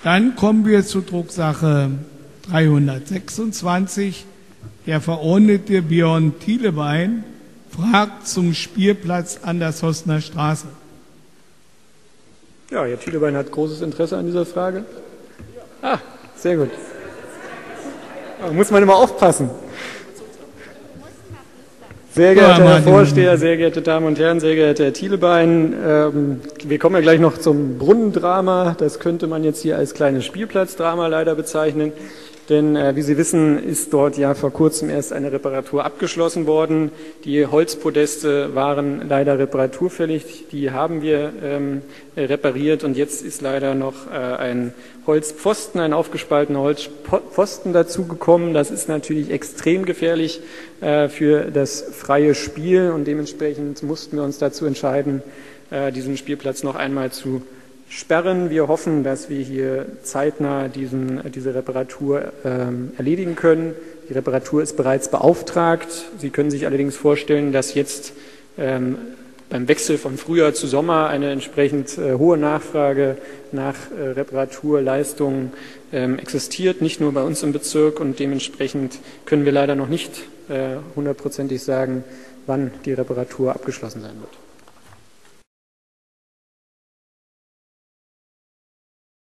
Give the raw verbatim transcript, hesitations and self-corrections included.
Dann kommen wir zur Drucksache dreihundertsechsundzwanzig. Der Verordnete Björn Thielebein fragt zum Spielplatz an der Sossener Straße. Ja, Herr Thielebein hat großes Interesse an dieser Frage. Ah, sehr gut. Da muss man immer aufpassen. Sehr geehrter Herr Vorsteher, sehr geehrte Damen und Herren, sehr geehrter Herr Thielebein, ähm, wir kommen ja gleich noch zum Brunnendrama. Das könnte man jetzt hier als kleines Spielplatzdrama leider bezeichnen. Denn äh, wie Sie wissen, ist dort ja vor kurzem erst eine Reparatur abgeschlossen worden. Die Holzpodeste waren leider reparaturfällig. Die haben wir ähm, repariert und jetzt ist leider noch äh, ein Holzpfosten, ein aufgespaltener Holzpfosten dazugekommen. Das ist natürlich extrem gefährlich äh, für das freie Spiel und dementsprechend mussten wir uns dazu entscheiden, äh, diesen Spielplatz noch einmal zu sperren. Wir hoffen, dass wir hier zeitnah diesen, diese Reparatur ähm, erledigen können. Die Reparatur ist bereits beauftragt. Sie können sich allerdings vorstellen, dass jetzt ähm, beim Wechsel von Frühjahr zu Sommer eine entsprechend äh, hohe Nachfrage nach äh, Reparaturleistungen ähm, existiert, nicht nur bei uns im Bezirk, und dementsprechend können wir leider noch nicht äh, hundertprozentig sagen, wann die Reparatur abgeschlossen sein wird.